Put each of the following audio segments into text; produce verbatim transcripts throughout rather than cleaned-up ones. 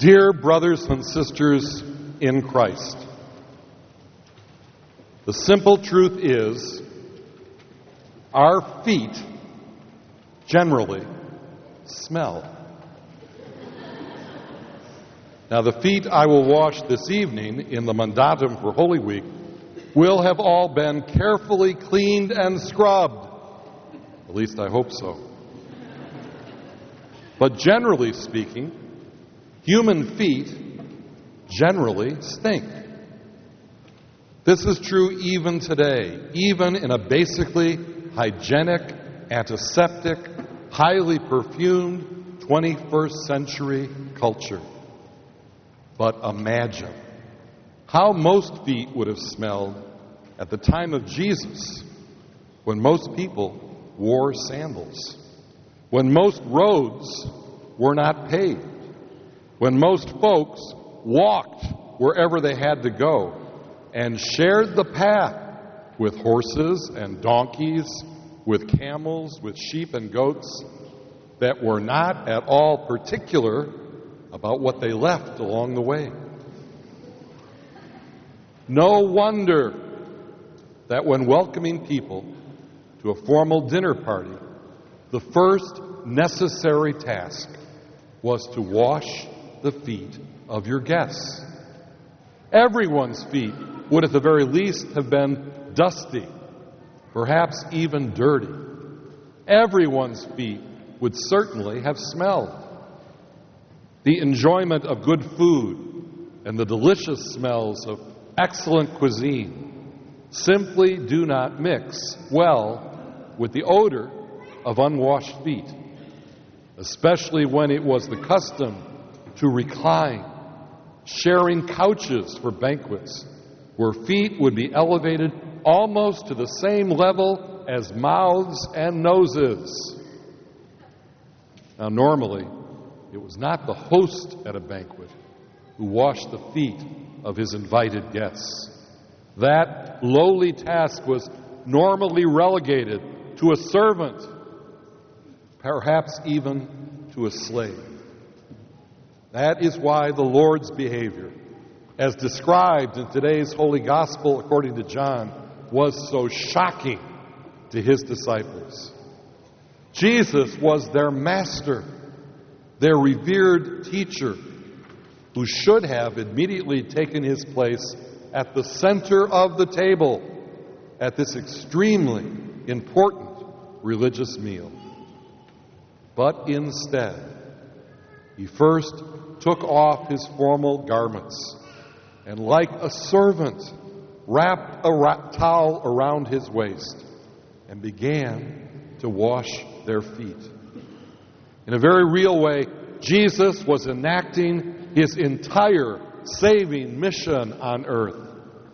Dear brothers and sisters in Christ, the simple truth is our feet generally smell. Now, the feet I will wash this evening in the mandatum for Holy Week will have all been carefully cleaned and scrubbed. At least I hope so. But generally speaking, human feet generally stink. This is true even today, even in a basically hygienic, antiseptic, highly perfumed twenty-first century culture. But imagine how most feet would have smelled at the time of Jesus, when most people wore sandals, when most roads were not paved, when most folks walked wherever they had to go and shared the path with horses and donkeys, with camels, with sheep and goats that were not at all particular about what they left along the way. No wonder that when welcoming people to a formal dinner party, the first necessary task was to wash the feet of your guests. Everyone's feet would at the very least have been dusty, perhaps even dirty. Everyone's feet would certainly have smelled. The enjoyment of good food and the delicious smells of excellent cuisine simply do not mix well with the odor of unwashed feet, especially when it was the custom to recline, sharing couches for banquets, where feet would be elevated almost to the same level as mouths and noses. Now, normally, it was not the host at a banquet who washed the feet of his invited guests. That lowly task was normally relegated to a servant, perhaps even to a slave. That is why the Lord's behavior, as described in today's Holy Gospel according to John, was so shocking to his disciples. Jesus was their master, their revered teacher, who should have immediately taken his place at the center of the table at this extremely important religious meal. But instead, he first took off his formal garments and, like a servant, wrapped a ra- towel around his waist and began to wash their feet. In a very real way, Jesus was enacting his entire saving mission on earth.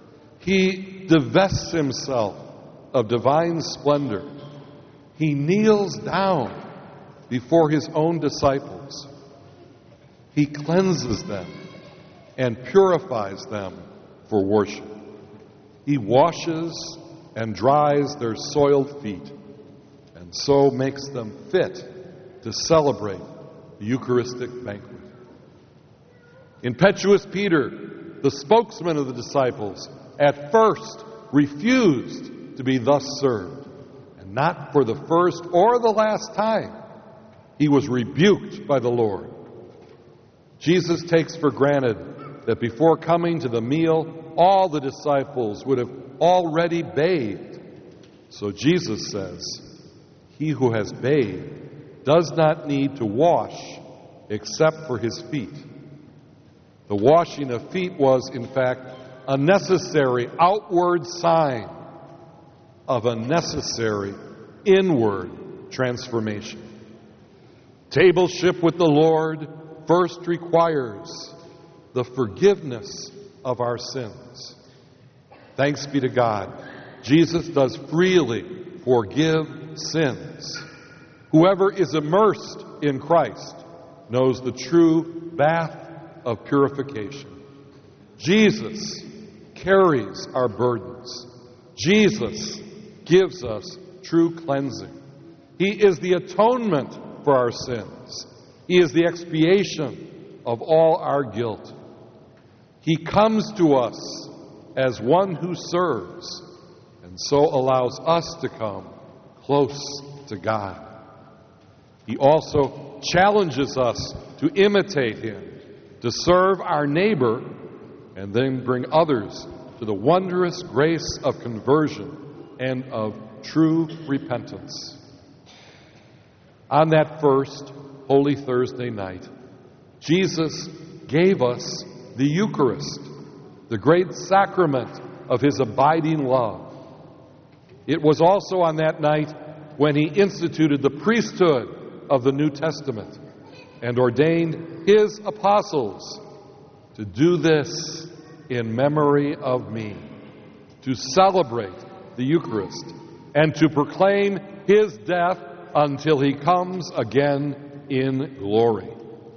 He divests himself of divine splendor. He kneels down before his own disciples. He cleanses them and purifies them for worship. He washes and dries their soiled feet, and so makes them fit to celebrate the Eucharistic banquet. Impetuous Peter, the spokesman of the disciples, at first refused to be thus served, and not for the first or the last time. He was rebuked by the Lord. Jesus takes for granted that before coming to the meal, all the disciples would have already bathed. So Jesus says, "He who has bathed does not need to wash except for his feet." The washing of feet was, in fact, a necessary outward sign of a necessary inward transformation. Tableship with the Lord first requires the forgiveness of our sins. Thanks be to God, Jesus does freely forgive sins. Whoever is immersed in Christ knows the true bath of purification. Jesus carries our burdens. Jesus gives us true cleansing. He is the atonement for our sins. He is the expiation of all our guilt. He comes to us as one who serves, and so allows us to come close to God. He also challenges us to imitate him, to serve our neighbor, and then bring others to the wondrous grace of conversion and of true repentance. On that first Holy Thursday night, Jesus gave us the Eucharist, the great sacrament of his abiding love. It was also on that night when he instituted the priesthood of the New Testament and ordained his apostles to do this in memory of me, to celebrate the Eucharist and to proclaim his death until he comes again in glory.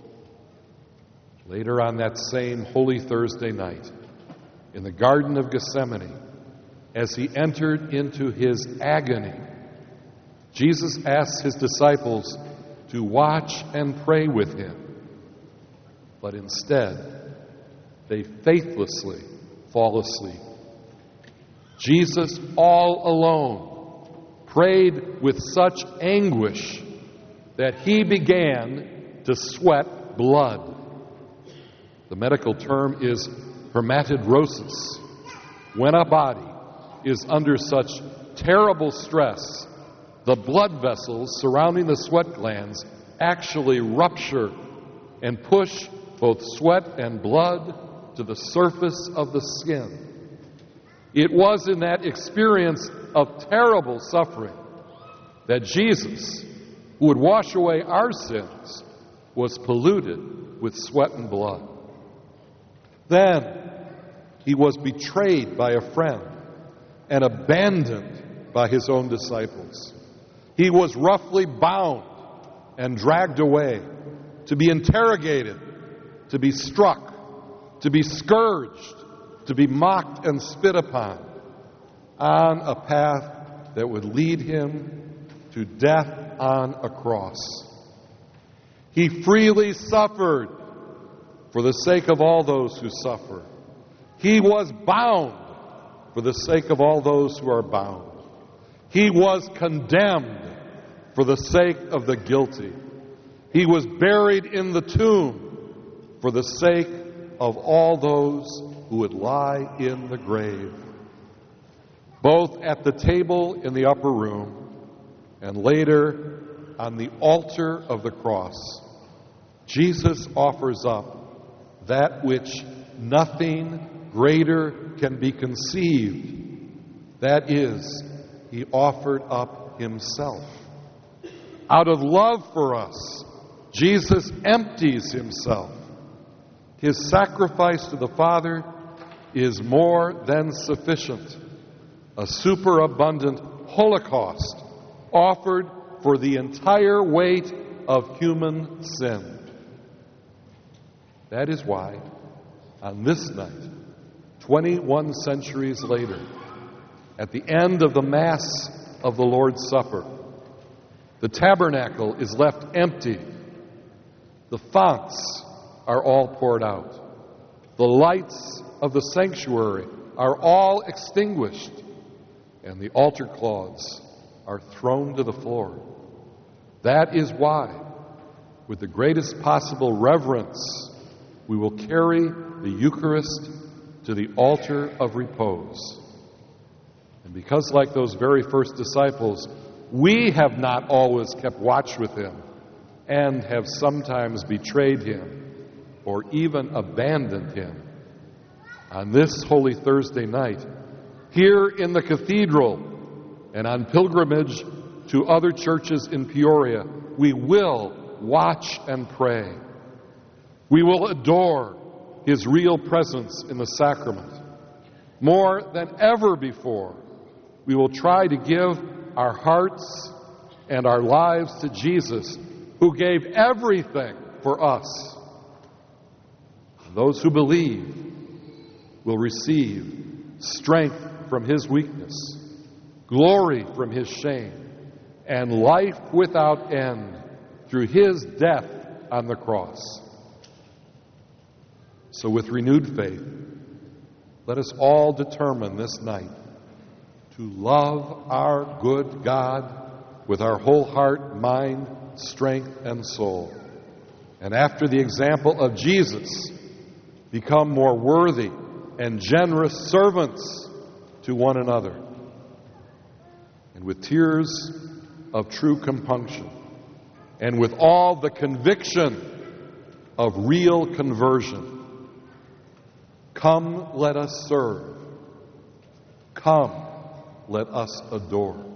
Later on that same Holy Thursday night, in the Garden of Gethsemane, as he entered into his agony, Jesus asked his disciples to watch and pray with him. But instead, they faithlessly fall asleep. Jesus, all alone, prayed with such anguish that he began to sweat blood. The medical term is hematidrosis. When a body is under such terrible stress, the blood vessels surrounding the sweat glands actually rupture and push both sweat and blood to the surface of the skin. It was in that experience of terrible suffering that Jesus, who would wash away our sins, was polluted with sweat and blood. Then he was betrayed by a friend and abandoned by his own disciples. He was roughly bound and dragged away to be interrogated, to be struck, to be scourged, to be mocked and spit upon on a path that would lead him to death on a cross. He freely suffered for the sake of all those who suffer. He was bound for the sake of all those who are bound. He was condemned for the sake of the guilty. He was buried in the tomb for the sake of all those who would lie in the grave. Both at the table in the upper room and later on the altar of the cross, Jesus offers up that which nothing greater can be conceived. That is, he offered up himself. Out of love for us, Jesus empties himself. His sacrifice to the Father is more than sufficient. A superabundant holocaust offered for the entire weight of human sin. That is why, on this night, twenty-one centuries later, at the end of the Mass of the Lord's Supper, the tabernacle is left empty. The fonts are all poured out. The lights of the sanctuary are all extinguished, and the altar cloths are thrown to the floor. That is why, with the greatest possible reverence, we will carry the Eucharist to the altar of repose. And because, like those very first disciples, we have not always kept watch with him and have sometimes betrayed him or even abandoned him, on this Holy Thursday night, here in the cathedral and on pilgrimage to other churches in Peoria, we will watch and pray. We will adore his real presence in the sacrament. More than ever before, we will try to give our hearts and our lives to Jesus, who gave everything for us. Those who believe will receive strength from his weakness, glory from his shame, and life without end through his death on the cross. So with renewed faith, let us all determine this night to love our good God with our whole heart, mind, strength, and soul. And after the example of Jesus, become more worthy and generous servants to one another. And with tears of true compunction, and with all the conviction of real conversion, come, let us serve. Come, let us adore.